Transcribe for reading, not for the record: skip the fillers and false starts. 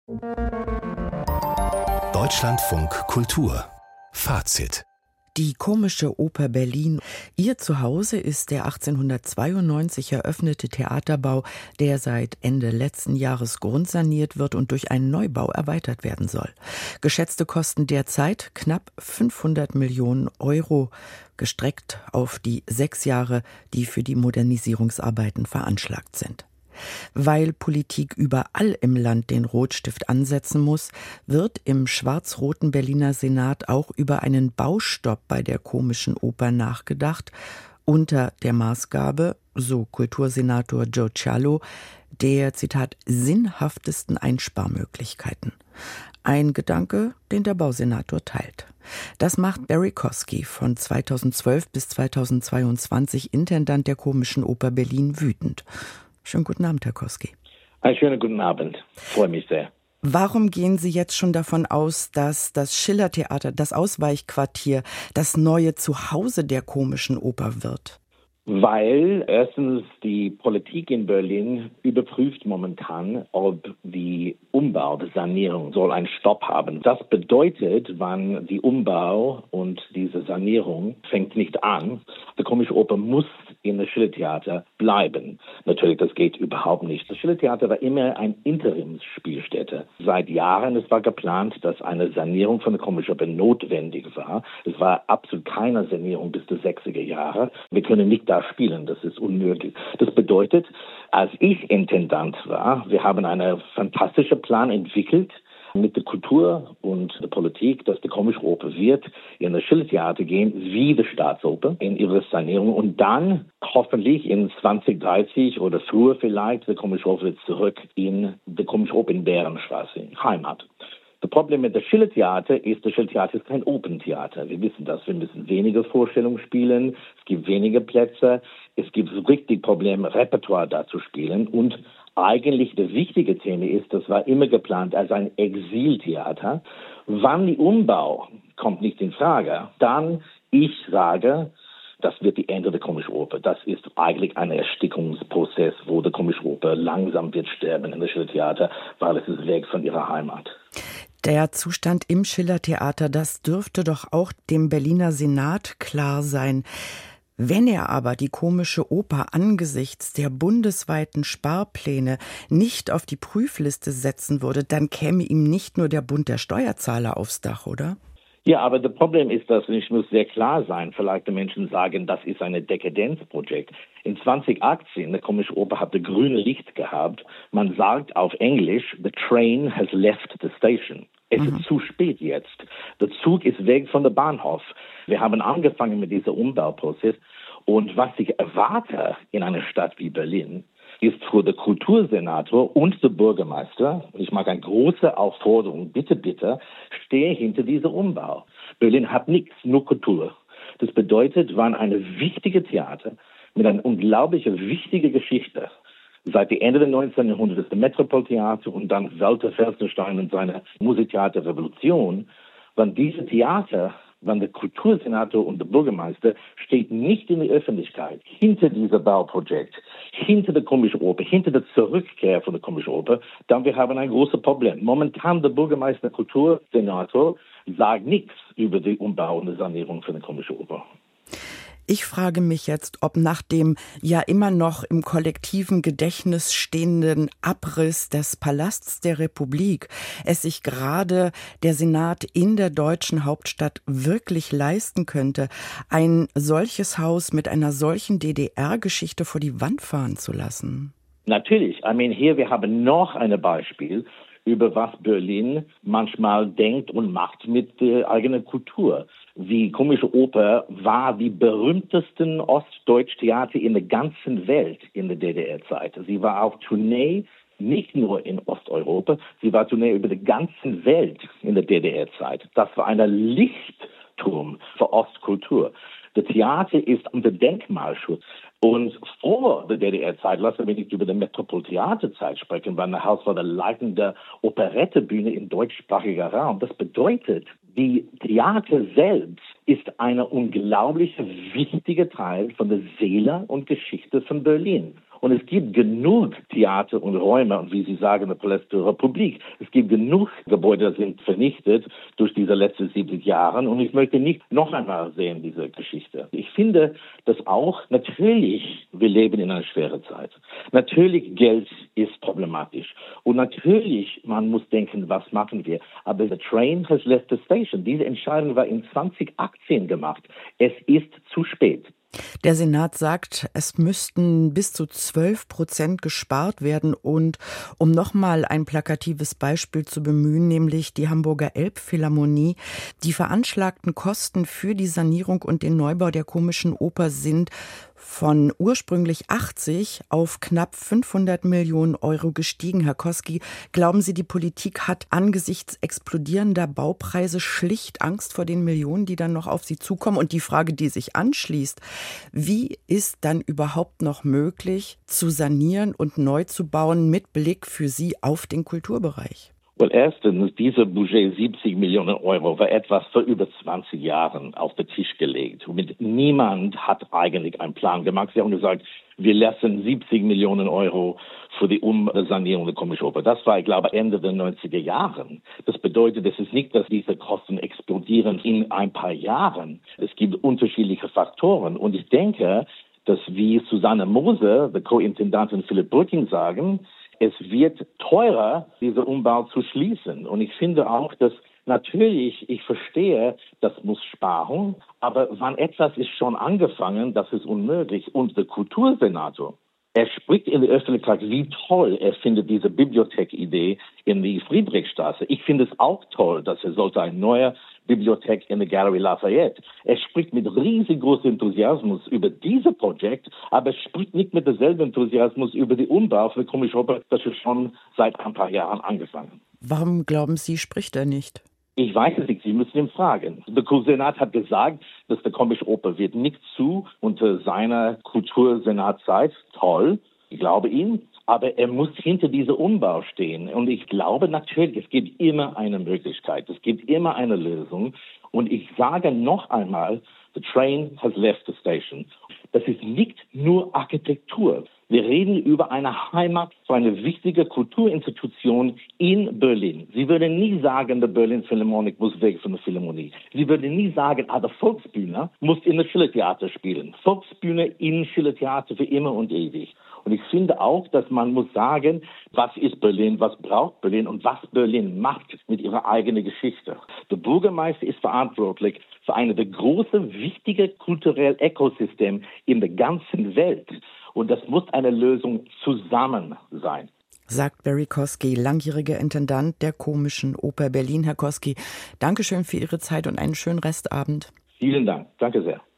Deutschlandfunk Kultur Fazit. Die Komische Oper Berlin. Ihr Zuhause ist der 1892 eröffnete Theaterbau, der seit Ende letzten Jahres grundsaniert wird und durch einen Neubau erweitert werden soll. Geschätzte Kosten derzeit knapp 500 Millionen Euro, gestreckt auf die 6 Jahre, die für die Modernisierungsarbeiten veranschlagt sind. Weil Politik überall im Land den Rotstift ansetzen muss, wird im schwarz-roten Berliner Senat auch über einen Baustopp bei der Komischen Oper nachgedacht, unter der Maßgabe, so Kultursenator Joe Cialo, der, Zitat, sinnhaftesten Einsparmöglichkeiten. Ein Gedanke, den der Bausenator teilt. Das macht Barry Kosky, von 2012 bis 2022 Intendant der Komischen Oper Berlin, wütend. Schönen guten Abend, Herr Kosky. Einen schönen guten Abend. Freue mich sehr. Warum gehen Sie jetzt schon davon aus, dass das Schillertheater, das Ausweichquartier, das neue Zuhause der Komischen Oper wird? Weil erstens die Politik in Berlin überprüft momentan, ob die Umbau, die Sanierung soll einen Stopp haben. Das bedeutet, wann die Umbau und diese Sanierung fängt nicht an, die Komische Oper muss in das Schillertheater bleiben. Natürlich, das geht überhaupt nicht. Das Schillertheater war immer eine Interimsspielstätte. Seit Jahren, es war geplant, dass eine Sanierung von der Komischen Oper notwendig war. Es war absolut keine Sanierung bis die 60er Jahre. Wir können nicht da spielen, das ist unmöglich. Das bedeutet, als ich Intendant war, wir haben einen fantastischen Plan entwickelt, mit der Kultur und der Politik, dass die Komische Oper wird in das Schillertheater gehen, wie die Staatsoper in ihrer Sanierung und dann hoffentlich in 2030 oder früher vielleicht die Komische Oper wird zurück in die Komische Oper in Bärenstraße, Heimat. Das Problem mit dem Schillertheater ist kein Open-Theater. Wir wissen das. Wir müssen weniger Vorstellungen spielen. Es gibt weniger Plätze. Es gibt richtig Probleme, Repertoire da zu spielen. Und eigentlich das wichtige Thema ist, das war immer geplant als ein Exiltheater. Wann die Umbau kommt nicht in Frage, dann ich sage, das wird die Ende der Komischen Oper. Das ist eigentlich ein Erstickungsprozess, wo die Komische Oper langsam wird sterben in der Schillertheater, weil es ist weg von ihrer Heimat. Der Zustand im Schillertheater, das dürfte doch auch dem Berliner Senat klar sein. Wenn er aber die Komische Oper angesichts der bundesweiten Sparpläne nicht auf die Prüfliste setzen würde, dann käme ihm nicht nur der Bund der Steuerzahler aufs Dach, oder? Ja, aber das Problem ist, dass ich muss sehr klar sein. Vielleicht die Menschen sagen, das ist ein Dekadenzprojekt. In 2018, die Komische Oper hatte grüne Licht gehabt. Man sagt auf Englisch, the train has left the station. Es ist zu spät jetzt. Der Zug ist weg von der Bahnhof. Wir haben angefangen mit diesem Umbauprozess. Und was ich erwarte in einer Stadt wie Berlin, ist für den Kultursenator und den Bürgermeister, ich mag eine große Aufforderung, bitte, stehe hinter diesem Umbau. Berlin hat nichts, nur Kultur. Das bedeutet, wann eine wichtige Theater mit einer unglaublich wichtigen Geschichte, seit dem Ende des 19. Jahrhunderts das Metropoltheater und dann Walter Felsenstein und seine Musiktheater Revolution, wann diese Theater, wann der Kultursenator und der Bürgermeister steht nicht in der Öffentlichkeit hinter diesem Bauprojekt, hinter der Komischen Oper, hinter der Zurückkehr von der Komischen Oper, dann wir haben ein großes Problem. Momentan der Bürgermeister und der Kultursenator sagt nichts über die Umbau und die Sanierung von der Komischen Oper. Ich frage mich jetzt, ob nach dem ja immer noch im kollektiven Gedächtnis stehenden Abriss des Palasts der Republik es sich gerade der Senat in der deutschen Hauptstadt wirklich leisten könnte, ein solches Haus mit einer solchen DDR-Geschichte vor die Wand fahren zu lassen. Natürlich. Hier wir haben noch ein Beispiel über was Berlin manchmal denkt und macht mit der eigenen Kultur. Die Komische Oper war die berühmtesten Ostdeutsch-Theater in der ganzen Welt in der DDR-Zeit. Sie war auf Tournee nicht nur in Osteuropa, sie war Tournee über die ganze Welt in der DDR-Zeit. Das war ein Lichtturm für Ostkultur. Das Theater ist unter Denkmalschutz. Und vor der DDR-Zeit, lassen wir nicht über die Metropoltheaterzeit sprechen, weil das Haus war der leitende Operettebühne im deutschsprachigen Raum. Das bedeutet, die Theater selbst ist ein unglaublich wichtiger Teil von der Seele und Geschichte von Berlin. Und es gibt genug Theater und Räume und wie Sie sagen, eine Palais der Republik. Es gibt genug Gebäude, die sind vernichtet durch diese letzten 70 Jahre. Und ich möchte nicht noch einmal sehen, diese Geschichte. Ich finde, dass auch natürlich, wir leben in einer schweren Zeit. Natürlich, Geld ist problematisch. Und natürlich, man muss denken, was machen wir? Aber the train has left the station. Diese Entscheidung war in 2018 gemacht. Es ist zu spät. Der Senat sagt, es müssten bis zu 12% gespart werden. Und um nochmal ein plakatives Beispiel zu bemühen, nämlich die Hamburger Elbphilharmonie, die veranschlagten Kosten für die Sanierung und den Neubau der Komischen Oper sind von ursprünglich 80 auf knapp 500 Millionen Euro gestiegen. Herr Koski, glauben Sie, die Politik hat angesichts explodierender Baupreise schlicht Angst vor den Millionen, die dann noch auf sie zukommen? Und die Frage, die sich anschließt, wie ist dann überhaupt noch möglich, zu sanieren und neu zu bauen mit Blick für Sie auf den Kulturbereich? Well, erstens, dieser Budget 70 Millionen Euro war etwas vor über 20 Jahren auf den Tisch gelegt. Und niemand hat eigentlich einen Plan gemacht. Sie haben gesagt, wir lassen 70 Millionen Euro für die Sanierung der Komischen Oper. Das war, ich glaube, Ende der 90er Jahren. Das bedeutet, es ist nicht, dass diese Kosten explodieren in ein paar Jahren. Es gibt unterschiedliche Faktoren. Und ich denke, dass wie Susanne Moser, der Co-Intendantin Philipp Brücking sagen, es wird teurer, diesen Umbau zu schließen. Und ich finde auch, dass natürlich, ich verstehe, das muss sparen, aber wann etwas ist schon angefangen, das ist unmöglich. Und der Kultursenator, er spricht in der Öffentlichkeit, wie toll er findet diese Bibliothek-Idee in die Friedrichstraße. Ich finde es auch toll, dass er sollte eine neue Bibliothek in der Galerie Lafayette. Er spricht mit riesengroßem Enthusiasmus über dieses Projekt, aber er spricht nicht mit demselben Enthusiasmus über den Umbau für die Komische Oper, das ist schon seit ein paar Jahren angefangen. Warum glauben Sie, spricht er nicht? Ich weiß es nicht, Sie müssen ihn fragen. Der Kultursenat hat gesagt, dass der Komische Oper wird nicht zu unter seiner Kultursenatzeit. Toll, ich glaube ihm. Aber er muss hinter diesem Umbau stehen. Und ich glaube natürlich, es gibt immer eine Möglichkeit. Es gibt immer eine Lösung. Und ich sage noch einmal, the train has left the station. Das ist nicht nur Architektur. Wir reden über eine Heimat für eine wichtige Kulturinstitution in Berlin. Sie würden nie sagen, der Berlin Philharmonic muss weg von der Philharmonie. Sie würden nie sagen, der Volksbühne muss in der Schillertheater spielen. Volksbühne in Schillertheater für immer und ewig. Und ich finde auch, dass man muss sagen, was ist Berlin, was braucht Berlin und was Berlin macht mit ihrer eigenen Geschichte. Der Bürgermeister ist verantwortlich für eine der großen, wichtigen kulturellen Ökosysteme in der ganzen Welt. Und das muss eine Lösung zusammen sein. Sagt Barry Koski, langjähriger Intendant der Komischen Oper Berlin. Herr Koski, Dankeschön für Ihre Zeit und einen schönen Restabend. Vielen Dank. Danke sehr.